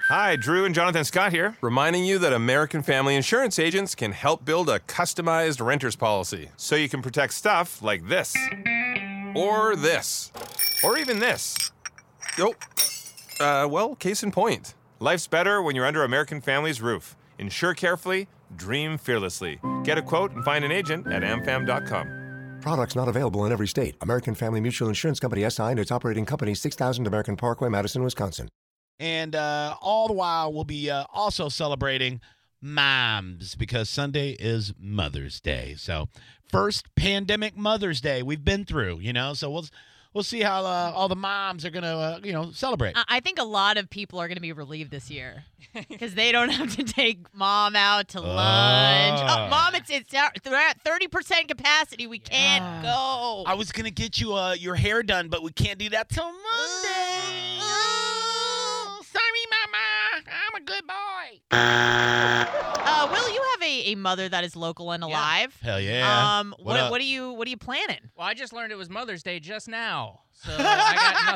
Hi, Drew and Jonathan Scott here, reminding you that American Family Insurance agents can help build a customized renter's policy so you can protect stuff like this, or this, or even this. Well, case in point. Life's better when you're under American Family's roof. Insure carefully, dream fearlessly. Get a quote and find an agent at amfam.com. Products not available in every state. American Family Mutual Insurance Company SI and its operating company 6000 American Parkway, Madison, Wisconsin. And all the while, we'll be also celebrating moms because Sunday is Mother's Day. So first pandemic Mother's Day we've been through, so we'll see how all the moms are going to, celebrate. I think a lot of people are going to be relieved this year because they don't have to take mom out to lunch. Oh, Mom, they're at 30% capacity. We can't go. I was going to get you your hair done, but we can't do that till Monday. Sorry, Mama. I'm a good boy. Will, you have a mother that is local and alive? Hell yeah. What are you planning? Well, I just learned it was Mother's Day just now, so I got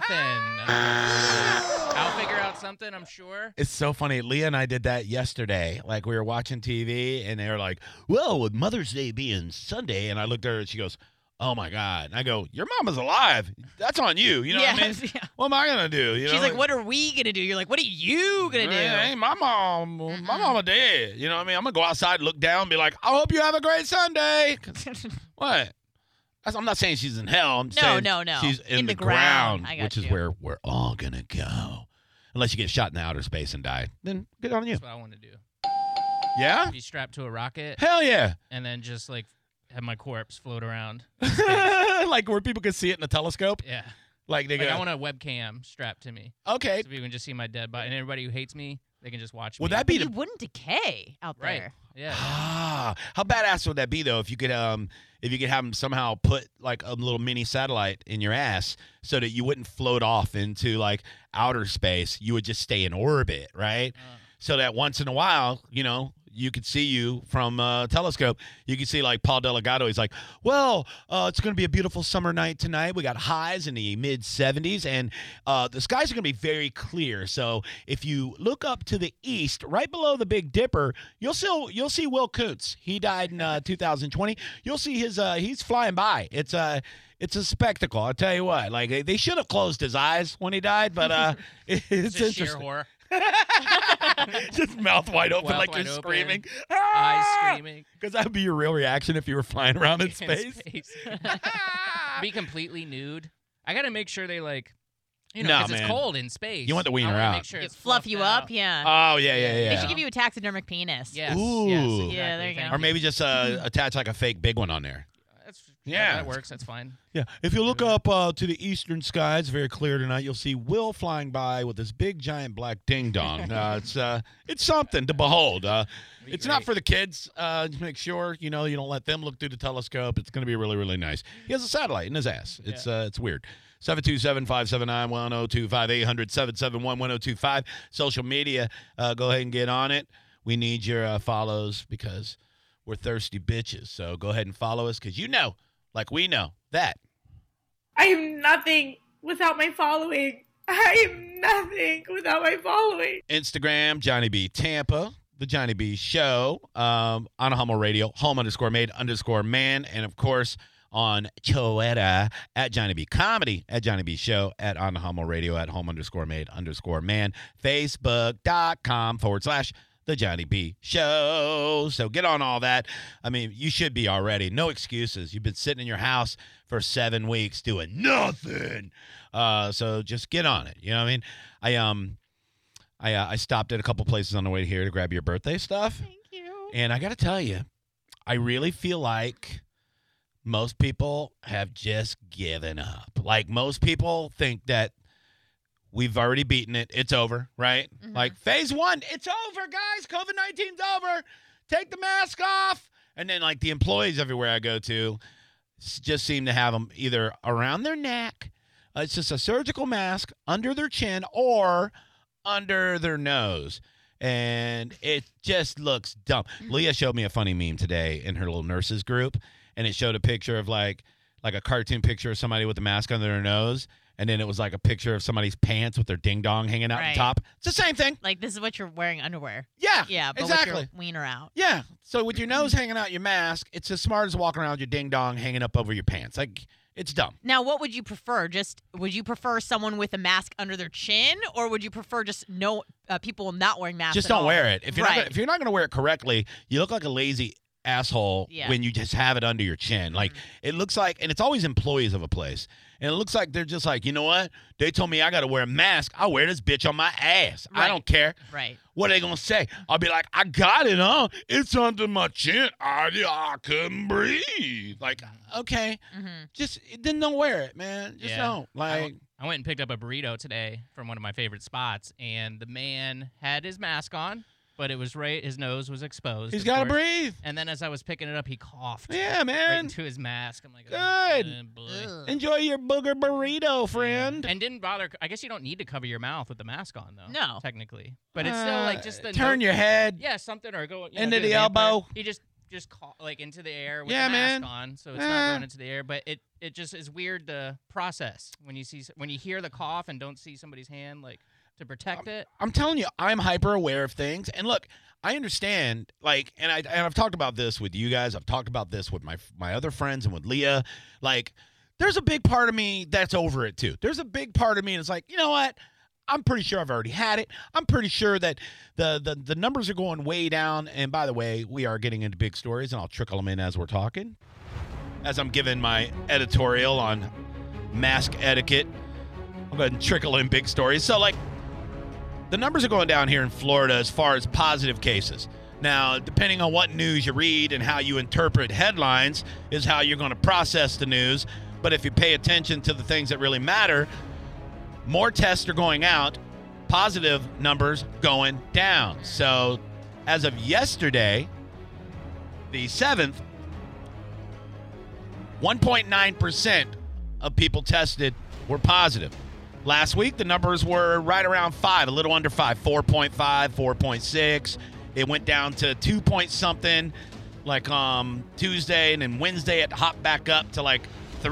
nothing. I'll figure out something, I'm sure. It's so funny. Leah and I did that yesterday. Like, we were watching TV, and they were like, well, with Mother's Day being Sunday, and I looked at her, and she goes, oh, my God. And I go, your mama's alive. That's on you. You know what I mean? Yeah. What am I going to do? She's like, what are we going to do? You're like, what are you going to do? Hey, my mama dead. You know what I mean? I'm going to go outside, look down, and be like, I hope you have a great Sunday. What? I'm not saying she's in hell. I'm saying no. She's in the ground, which is you. where we're all going to go. Unless you get shot in outer space and die. Then good on you. That's what I want to do. Yeah? Be strapped to a rocket. Hell yeah. And then just, have my corpse float around. Like where people can see it in a telescope? Yeah. Like they go. I want a webcam strapped to me. Okay. So people can just see my dead body. And everybody who hates me, they can just watch me. Would that be You wouldn't decay out there. Right. Yeah. How badass would that be though if you could have them somehow put like a little mini satellite in your ass so that you wouldn't float off into like outer space, you would just stay in orbit, right? So that once in a while, you could see you from a telescope. You can see like Paul Delgado. He's like, well, it's going to be a beautiful summer night tonight. We got highs in the mid-70s, and the skies are going to be very clear. So if you look up to the east, right below the Big Dipper, you'll see Will Kuntz. He died in 2020. You'll see he's flying by. It's a spectacle. I'll tell you what. Like they should have closed his eyes when he died, but it's just sheer interesting. horror. Just mouth wide open, Mouth like wide you're open. screaming. Eyes screaming. Because that would be your real reaction if you were flying around in space. Be completely nude. I got to make sure they No, because it's man. cold in space. You want the wiener I wanna out. Make sure it's Fluff you fluffed up, out. yeah. Oh, yeah. They should give you a taxidermic penis. Yes. Ooh. Yes, Yeah, exactly. there you go. Thank Or maybe just attach like a fake big one on there. Yeah. That works. That's fine. Yeah. If you look up to the eastern sky, it's very clear tonight. You'll see Will flying by with this big giant black ding dong. It's something to behold. It's not for the kids. Just make sure you don't let them look through the telescope. It's going to be really, really nice. He has a satellite in his ass. It's weird. 727-579-1025, 800-771-1025. Social media, go ahead and get on it. We need your follows because we're thirsty bitches. So go ahead and follow us because like we know that. I am nothing without my following. I am nothing without my following. Instagram, Johnny B Tampa, The Johnny B Show, on a Hummel Radio, home_made_man, and of course on Twitter at Johnny B Comedy, at Johnny B Show, at on a Hummel Radio, at home_made_man, Facebook.com/ The Johnny B Show. So get on all that. I mean, you should be already. No excuses. You've been sitting in your house for 7 weeks doing nothing. So just get on it. You know what I mean? I stopped at a couple places on the way here to grab your birthday stuff. Thank you. And I got to tell you, I really feel like most people have just given up. Like most people think that we've already beaten it. It's over, right? Mm-hmm. Like phase 1, it's over, guys. COVID-19's over. Take the mask off. And then like the employees everywhere I go to just seem to have them either around their neck. It's just a surgical mask under their chin or under their nose. And it just looks dumb. Leah showed me a funny meme today in her little nurses group. And it showed a picture of like a cartoon picture of somebody with a mask under their nose. and then it was like a picture of somebody's pants with their ding dong hanging out Right. the top. It's the same thing. Like, this is what you're wearing underwear. Yeah. Yeah, but exactly. with your wiener out. Yeah. So with your nose hanging out your mask, it's as smart as walking around with your ding dong hanging up over your pants. Like, it's dumb. Now, what would you prefer? Would you prefer someone with a mask under their chin, or would you prefer just no people not wearing masks? Just at don't all? wear it. If you're Right. not, if you're not going to wear it correctly, you look like a lazy asshole Yeah. when you just have it under your chin. Like, it looks like, and it's always employees of a place, and it looks like they're just like, you know what? They told me I got to wear a mask. I'll wear this bitch on my ass. I Right. don't care. Right. What are they going to say? I'll be like, I got it on. It's under my chin. I couldn't breathe. Like, okay. Mm-hmm. Just, then don't wear it, man. Just Yeah. don't. Like, I went and picked up a burrito today from one of my favorite spots, and the man had his mask on, but it was his nose was exposed. he's of got to course. breathe. And then as I was picking it up, he coughed Yeah, right man. into his mask. I'm like, Good. oh, boy. Ugh. Enjoy your booger burrito, friend. And didn't bother. I guess you don't need to cover your mouth with the mask on, though. No. Technically. But it's still like just the turn your head. Yeah, something or go Into do the vampire. elbow. He just like into the air with Yeah, the mask man. on, so it's Eh. not going into the air. But it just is weird to process when you hear the cough and don't see somebody's hand like to protect it. I'm telling you, I'm hyper aware of things. And look, I understand, like, and I've talked about this with you guys. I've talked about this with my other friends and with Leah. Like, there's a big part of me that's over it too. There's a big part of me that's like, you know what? I'm pretty sure I've already had it. I'm pretty sure that the numbers are going way down. And by the way, we are getting into big stories, and I'll trickle them in as we're talking. As I'm giving my editorial on mask etiquette, I'll go ahead and trickle in big stories. So, like, the numbers are going down here in Florida as far as positive cases. Now, depending on what news you read and how you interpret headlines is how you're going to process the news. But if you pay attention to the things that really matter, more tests are going out, positive numbers going down. So as of yesterday, the 7th, 1.9% of people tested were positive. Last week, the numbers were right around 5, a little under 5, 4.5, 4.6. It went down to 2 point something like Tuesday, and then Wednesday it hopped back up to like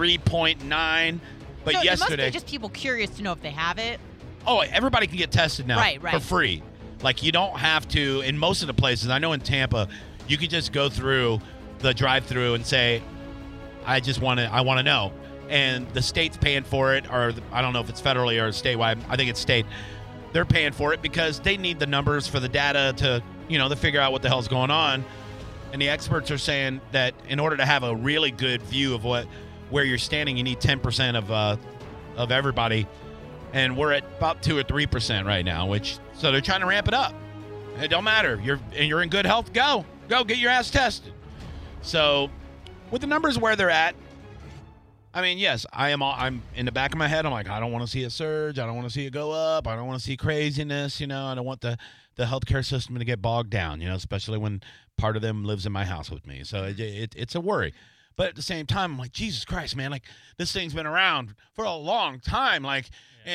3.9. But So it yesterday, must be just people curious to know if they have it. oh, everybody can get tested now Right. for free. Like, you don't have to. In most of the places, I know in Tampa, you can just go through the drive-through and say, I want to know. And the state's paying for it, or I don't know if it's federally or statewide. I think it's state. They're paying for it because they need the numbers for the data to, to figure out what the hell's going on. And the experts are saying that in order to have a really good view of where you're standing, you need 10% of everybody. And we're at about 2 or 3% right now, so they're trying to ramp it up. It don't matter. You're in good health. Go get your ass tested. So with the numbers where they're at, I mean, yes, I'm in the back of my head. I'm like, I don't want to see a surge. I don't want to see it go up. I don't want to see craziness. I don't want the healthcare system to get bogged down, especially when part of them lives in my house with me. So it's a worry. But at the same time, I'm like, Jesus Christ, man, like, this thing's been around for a long time. Like,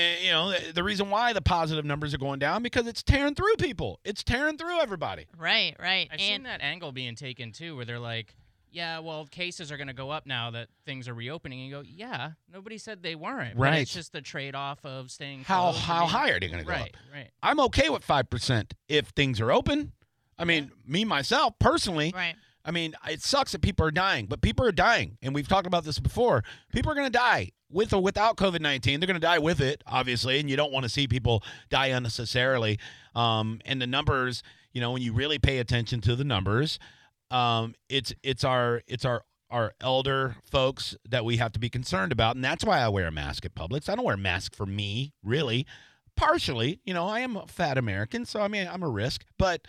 the reason why the positive numbers are going down, because it's tearing through people. It's tearing through everybody. Right. I've seen that angle being taken too, where they're like, yeah, well, cases are going to go up now that things are reopening. And you go, yeah, nobody said they weren't. But Right. it's just the trade-off of staying How closed and high are they going to go up? Right. I'm okay with 5% if things are open. I mean, me, myself, personally, Right. I mean, it sucks that people are dying, but people are dying. And we've talked about this before. People are going to die with or without COVID-19. They're going to die with it, obviously, and you don't want to see people die unnecessarily. And the numbers, when you really pay attention to the numbers, it's our elder folks that we have to be concerned about, and that's why I wear a mask at Publix. I don't wear a mask for me, really. Partially, I am a fat American, so I mean, I'm a risk, but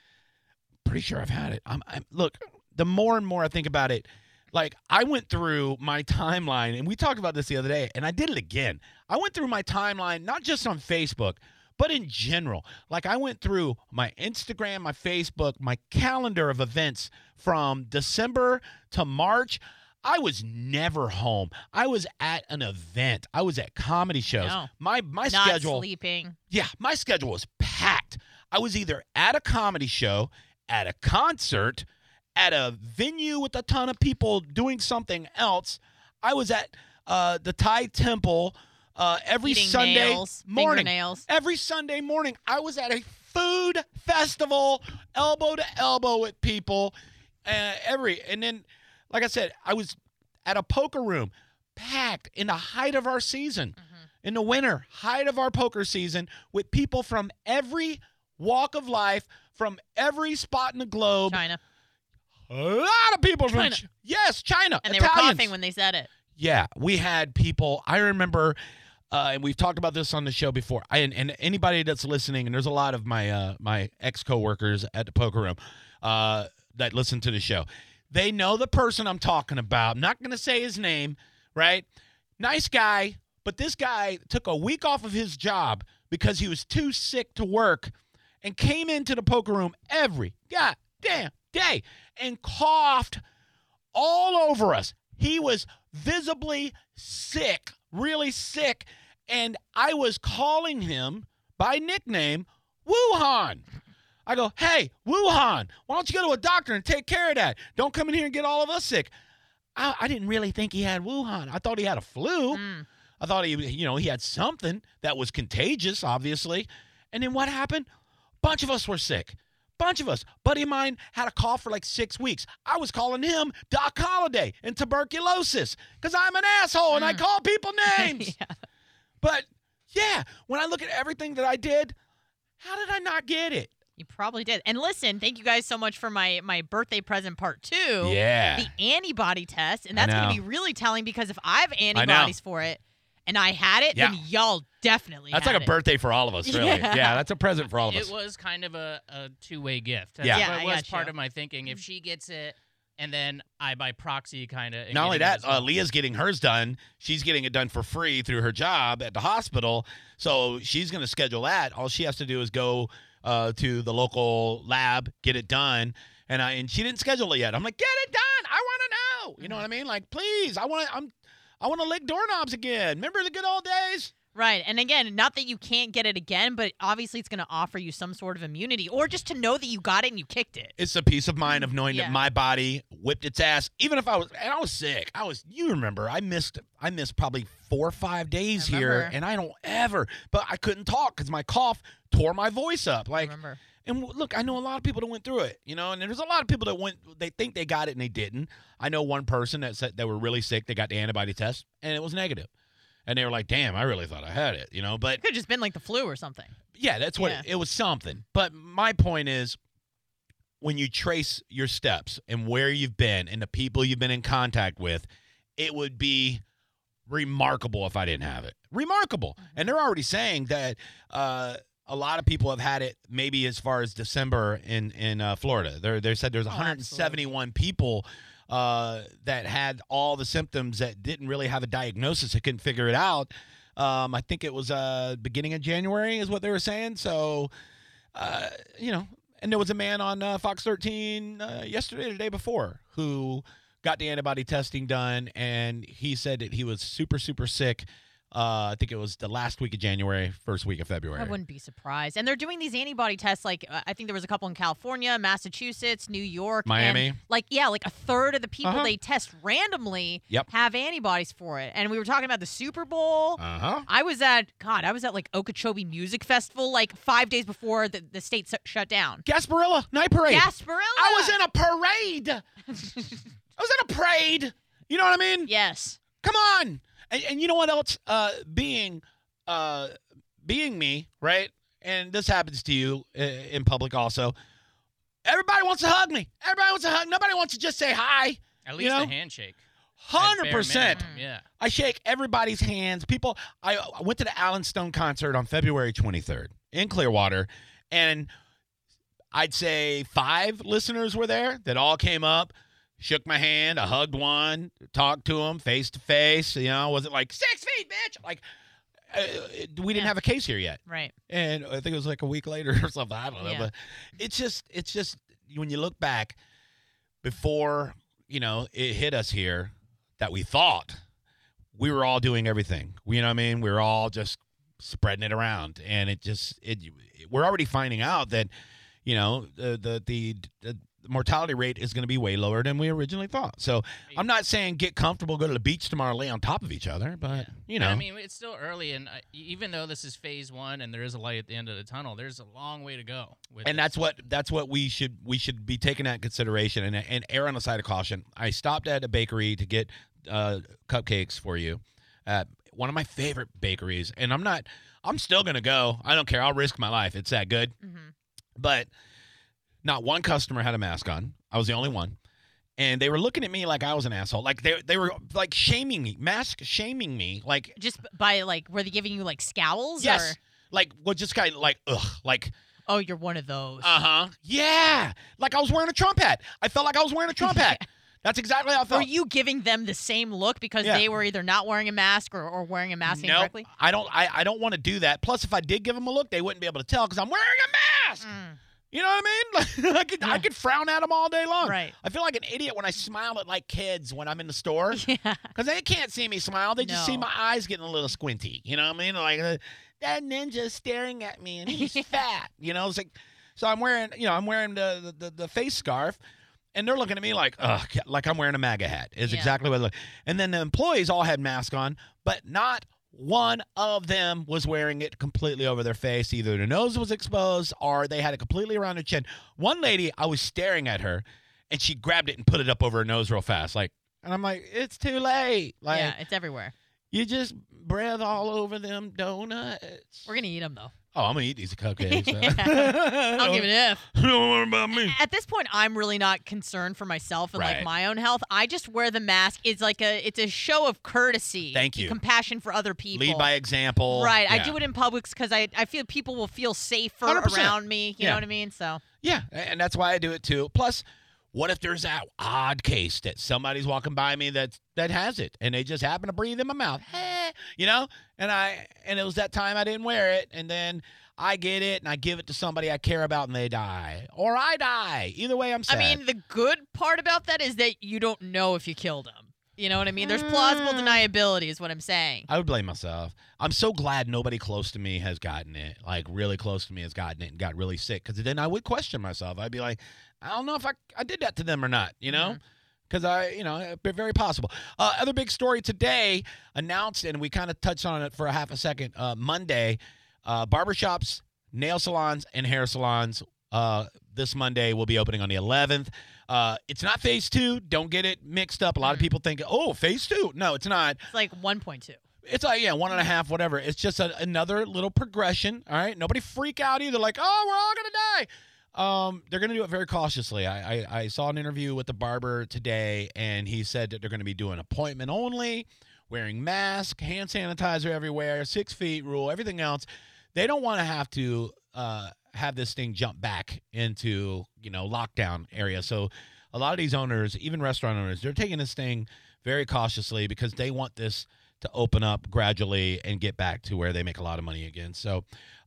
pretty sure I've had it. Look, the more and more I think about it, like, I went through my timeline, and we talked about this the other day, and I did it again. I went through my timeline, not just on Facebook, but in general. Like, I went through my Instagram, my Facebook, my calendar of events from December to March. I was never home. I was at an event. I was at comedy shows. No. My Not schedule. sleeping. Yeah, my schedule was packed. I was either at a comedy show, at a concert, at a venue with a ton of people doing something else. I was at the Thai temple every Eating Sunday nails, morning. fingernails. Every Sunday morning, I was at a food festival, elbow to elbow with people. And then, like I said, I was at a poker room, packed in the height of our season, in the winter, height of our poker season, with people from every walk of life, from every spot in the globe. China. A lot of people from China. Yes, China. And they Italians. were coughing when they said it. Yeah, we had people. I remember, and we've talked about this on the show before. And anybody that's listening, and there's a lot of my my ex coworkers at the poker room that listen to the show. They know the person I'm talking about. I'm not going to say his name, right? Nice guy, but this guy took a week off of his job because he was too sick to work, and came into the poker room every goddamn day and coughed all over us. He was visibly sick, really sick, and I was calling him by nickname Wuhan. I go, hey, Wuhan, why don't you go to a doctor and take care of that? Don't come in here and get all of us sick. I didn't really think he had Wuhan. I thought he had a flu. I thought he had something that was contagious, obviously. And then what happened? Bunch of us were sick. Bunch of us. Buddy of mine had a cough for like 6 weeks. I was calling him Doc Holliday and tuberculosis because I'm an asshole and I call people names. Yeah. But, yeah, when I look at everything that I did, how did I not get it? You probably did. And listen, thank you guys so much for my birthday present part 2. Yeah. The antibody test. And that's going to be really telling because if I have know. antibodies for it and I had it, then y'all definitely That's had like a it. birthday for all of us, really. Yeah, that's a present for all of us. It was kind of a two-way gift. Yeah. Yeah, That I was got part you. of my thinking. If she gets it, and then I, by proxy, kind of... Not only that, Leah's getting hers done. She's getting it done for free through her job at the hospital. So she's going to schedule that. All she has to do is go to the local lab, get it done. And she didn't schedule it yet. I'm like, get it done. I want to know. You know what I mean? Like, please, I want to lick doorknobs again. Remember the good old days? Right. And again, not that you can't get it again, but obviously it's going to offer you some sort of immunity or just to know that you got it and you kicked it. It's a peace of mind of knowing Yeah. that my body whipped its ass. Even if I was sick. You remember, I missed probably 4 or 5 days I here, remember. and I don't ever, but I couldn't talk because my cough tore my voice up. I Like, remember. and look, I know a lot of people that went through it, and there's a lot of people that they think they got it and they didn't. I know one person that said they were really sick. They got the antibody test and it was negative. And they were like, damn, I really thought I had it, but It could have just been like the flu or something. yeah, that's what Yeah. it was something. But my point is, when you trace your steps and where you've been and the people you've been in contact with, it would be remarkable if I didn't have it. Remarkable. And they're already saying that a lot of people have had it maybe as far as December in Florida. They said there's 171 people that had all the symptoms that didn't really have a diagnosis. They couldn't figure it out. I think it was beginning of January is what they were saying. So, and there was a man on Fox 13 yesterday or the day before who got the antibody testing done, and he said that he was super, super sick. I think it was the last week of January, first week of February. I wouldn't be surprised. And they're doing these antibody tests. Like I think there was a couple in California, Massachusetts, New York, Miami. And like a third of the people Uh-huh. they test randomly Yep. have antibodies for it. And we were talking about the Super Bowl. Uh-huh. I was at like Okeechobee Music Festival like 5 days before the state shut down. Gasparilla Night Parade. Gasparilla. I was in a parade. I was in a parade. You know what I mean? Yes. Come on. And you know what else? Being me, right? And this happens to you in public also. Everybody wants to hug me. Everybody wants to hug. Nobody wants to just say hi. At least a handshake. At bare 100%. minimum, Yeah. I shake everybody's hands. People, I went to the Alan Stone concert on February 23rd in Clearwater, and I'd say 5 listeners were there that all came up, shook my hand, I hugged one, talked to him face to face. Wasn't like 6 feet, bitch. Like, we didn't have a case here yet. Right. And I think it was like a week later or something. I don't know. Yeah. But it's just when you look back before, it hit us here that we thought we were all doing everything. You know what I mean? We were all just spreading it around. And we're already finding out that, the the mortality rate is going to be way lower than we originally thought. So I'm not saying get comfortable, go to the beach tomorrow, lay on top of each other, but, you know. I mean, it's still early, and even though this is phase 1 and there is a light at the end of the tunnel, there's a long way to go. And that's what we should be taking that in consideration and err on the side of caution. I stopped at a bakery to get cupcakes for you at one of my favorite bakeries, and I'm still going to go. I don't care. I'll risk my life. It's that good. Mm-hmm. But not one customer had a mask on. I was the only one. And they were looking at me like I was an asshole. Like they were like shaming me, mask shaming me. Like Just by like, were they giving you like scowls? yes. Or? Like, well, just kind of like, ugh. Like, Oh, you're one of those. Yeah. Like I was wearing a Trump hat. I felt like I was wearing a Trump hat. That's exactly how I felt. Were you giving them the same look because they were either not wearing a mask or wearing a mask incorrectly? I don't want to do that. Plus, if I did give them a look, they wouldn't be able to tell because I'm wearing a mask. You know what I mean? Like, I could frown at them all day long. Right. I feel like an idiot when I smile at like kids when I'm in the store. Yeah. Because they can't see me smile. They just see No. my eyes getting a little squinty. You know what I mean? Like that ninja's staring at me and he's fat. You know, it's like so I'm wearing the face scarf. And they're looking at me like, ugh, like I'm wearing a MAGA hat. Is exactly what it looked. And then the employees all had masks on, but not one of them was wearing it completely over their face. Either their nose was exposed or they had it completely around their chin. One lady, I was staring at her, and she grabbed it and put it up over her nose real fast. Like, and I'm like, it's too late. Like, Yeah, it's everywhere. you just breathe all over them donuts. We're going to eat them, though. Oh, I'm going to eat these cupcakes. I'll give it an F. Don't worry about me. At this point, I'm really not concerned for myself and Right. like my own health. I just wear the mask. It's like it's a show of courtesy. Thank you. Compassion for other people. Lead by example. Right. I Yeah. do it in Publix because I feel people will feel safer 100%. around me. You know Yeah. what I mean? So Yeah, and that's why I do it too. Plus, what if there's that odd case that somebody's walking by me that has it and they just happen to breathe in my mouth, you know? And it was that time I didn't wear it, and then I get it and I give it to somebody I care about and they die, or I die. Either way, I'm sad. I mean, the good part about that is that you don't know if you killed him. You know what I mean? There's plausible deniability, is what I'm saying. I would blame myself. I'm so glad nobody close to me has gotten it, like really close to me has gotten it and got really sick, because then I would question myself. I'd be like, I don't know if I did that to them or not, you know? Because it's very possible. Other big story today announced, and we kind of touched on it for a half a second, Monday, barbershops, nail salons, and hair salons this Monday will be opening on the 11th. It's not phase 2. Don't get it mixed up. A lot of people think, oh, phase 2. No, it's not. It's like 1.2. It's like, 1.5, whatever. It's just another little progression, all right? Nobody freak out either, like, oh, we're all going to die. They're going to do it very cautiously. I saw an interview with the barber today, and he said that they're going to be doing appointment only, wearing masks, hand sanitizer everywhere, 6 feet rule, everything else. They don't want to have to have this thing jump back into, lockdown area. So a lot of these owners, even restaurant owners, they're taking this thing very cautiously because they want this to open up gradually and get back to where they make a lot of money again. So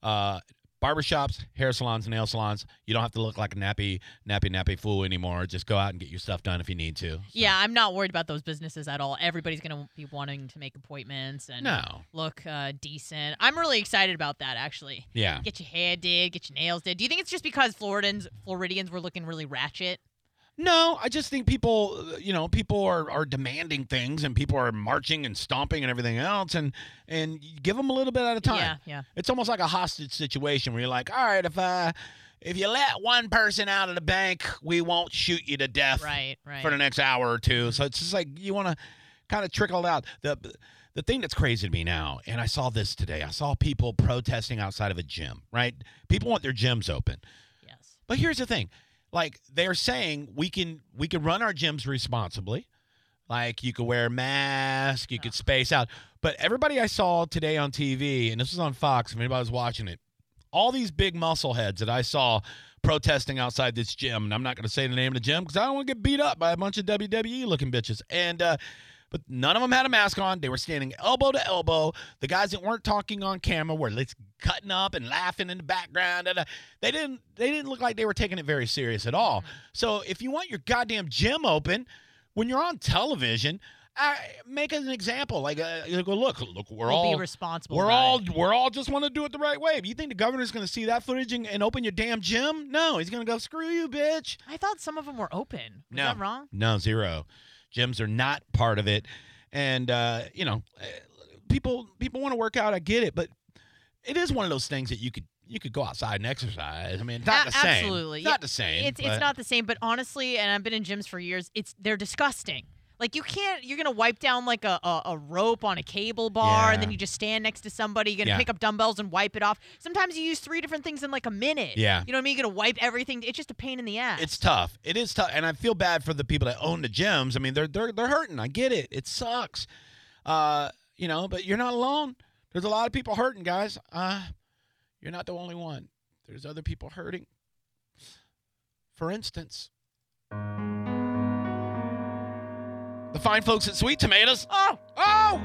barbershops, hair salons, nail salons, you don't have to look like a nappy fool anymore. Just go out and get your stuff done if you need to. So. Yeah, I'm not worried about those businesses at all. Everybody's going to be wanting to make appointments and look decent. I'm really excited about that, actually. Yeah. Get your hair did, get your nails did. Do you think it's just because Floridians were looking really ratchet? No, I just think people are demanding things, and people are marching and stomping and everything else, and you give them a little bit at a time. Yeah. It's almost like a hostage situation where you're like, all right, if you let one person out of the bank, we won't shoot you to death Right. for the next hour or two. So it's just like you want to kind of trickle it out. The thing that's crazy to me now, and I saw this today, I saw people protesting outside of a gym, right? People want their gyms open. Yes. But here's the thing. Like, they're saying we can run our gyms responsibly. Like, you could wear a mask, you could space out. But everybody I saw today on TV, and this was on Fox, if anybody was watching it, all these big muscle heads that I saw protesting outside this gym, and I'm not going to say the name of the gym because I don't want to get beat up by a bunch of WWE-looking bitches. And but none of them had a mask on. They were standing elbow to elbow. The guys that weren't talking on camera were cutting up and laughing in the background. They didn't look like they were taking it very serious at all. So if you want your goddamn gym open, when you're on television, make it an example. Like, look, we're We'll all be responsible. We're about all we're all just want to do it the right way. You think the governor's going to see that footage and open your damn gym? No, he's going to go, screw you, bitch. I thought some of them were open. Was that wrong? No, zero. Gyms are not part of it. And, people want to work out. I get it. But it is one of those things that you could go outside and exercise. I mean, it's not the same. Absolutely. It's not the same. It's not the same. But honestly, and I've been in gyms for years, they're disgusting. Like, you're going to wipe down like a rope on a cable bar, and then you just stand next to somebody. You're going to pick up dumbbells and wipe it off. Sometimes you use 3 different things in like a minute. Yeah. You know what I mean? You're going to wipe everything. It's just a pain in the ass. It's tough. It is tough. And I feel bad for the people that own the gyms. I mean, they're hurting. I get it. It sucks. But you're not alone. There's a lot of people hurting, guys. You're not the only one. There's other people hurting. For instance, the fine folks at Sweet Tomatoes. Oh!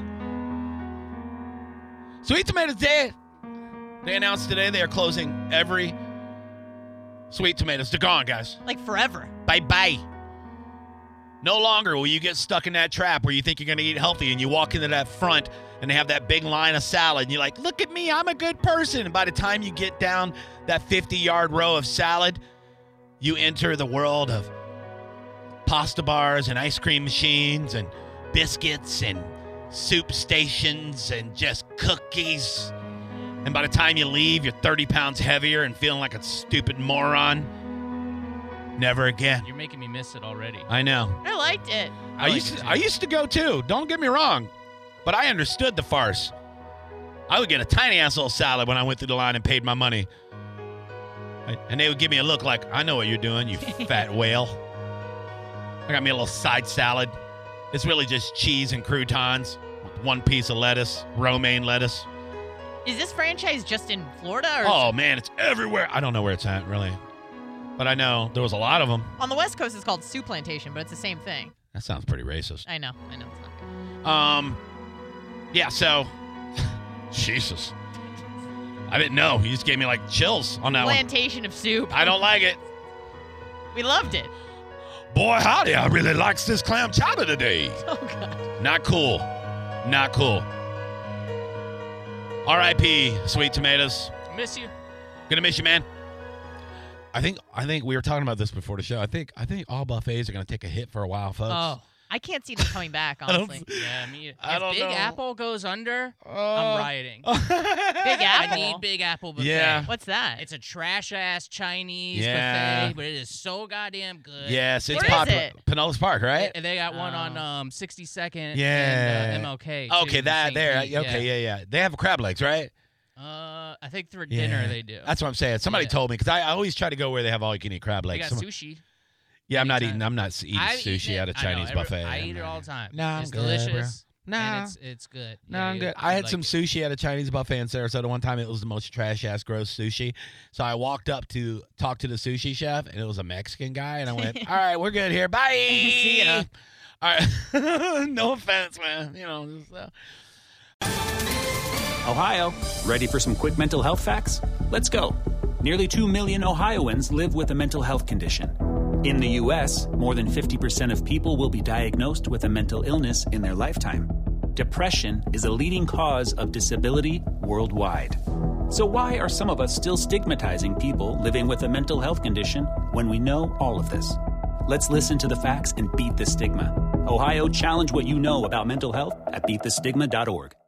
Sweet Tomatoes dead. They announced today they are closing every Sweet Tomatoes. They're gone, guys. Like forever. Bye-bye. No longer will you get stuck in that trap where you think you're going to eat healthy and you walk into that front and they have that big line of salad and you're like, look at me, I'm a good person. And by the time you get down that 50-yard row of salad, you enter the world of pasta bars and ice cream machines and biscuits and soup stations and just cookies. And by the time you leave, you're 30 pounds heavier and feeling like a stupid moron. Never again. You're making me miss it already. I know. I liked it. I used to go too. Don't get me wrong. But I understood the farce. I would get a tiny-ass little salad when I went through the line and paid my money. And they would give me a look like, I know what you're doing, you fat whale. I got me a little side salad. It's really just cheese and croutons, 1 piece of lettuce, romaine lettuce. Is this franchise just in Florida? Or Oh, man, it's everywhere. I don't know where it's at, really. But I know there was a lot of them. On the West Coast, it's called Soup Plantation, but it's the same thing. That sounds pretty racist. I know. It's not good. Yeah, so, Jesus. I didn't know. He just gave me, like, chills on that Plantation of soup. I don't like it. We loved it. Boy, howdy, I really likes this clam chowder today. Oh, God. Not cool. Not cool. R.I.P. Sweet Tomatoes. Miss you. Gonna miss you, man. I think we were talking about this before the show. I think all buffets are gonna take a hit for a while, folks. Oh, I can't see them coming back, honestly. Yeah, me. If I don't Big know. Apple goes under, I'm rioting. Big Apple? I need Big Apple buffet. Yeah. What's that? It's a trash-ass Chinese Yeah. buffet, but it is so goddamn good. Yes, it's Where is popular. it? Pinellas Park, right? They got one on 62nd Yeah. and MLK. too, Okay, in that St. there. Pete, Okay, yeah. They have crab legs, right? I think for dinner they do. That's what I'm saying. Somebody Yeah. told me because I always try to go where they have all you can eat crab They legs. got sushi. Yeah, I'm not anytime. eating. I'm not eating I've sushi eaten at a it. I know, Chinese buffet. I eat it all the time. No, I'm it's good, delicious. bro. And it's good. No, Yeah, I'm you- good. you I had like some it. sushi at a Chinese buffet in Sarasota one time. It was the most trash-ass, gross sushi. So I walked up to talk to the sushi chef, and it was a Mexican guy. And I went, all right, we're good here. Bye. See ya. All right. No offense, man. Ohio, ready for some quick mental health facts? Let's go. Nearly 2 million Ohioans live with a mental health condition. In the U.S., more than 50% of people will be diagnosed with a mental illness in their lifetime. Depression is a leading cause of disability worldwide. So why are some of us still stigmatizing people living with a mental health condition when we know all of this? Let's listen to the facts and beat the stigma. Ohio, challenge what you know about mental health at beatthestigma.org.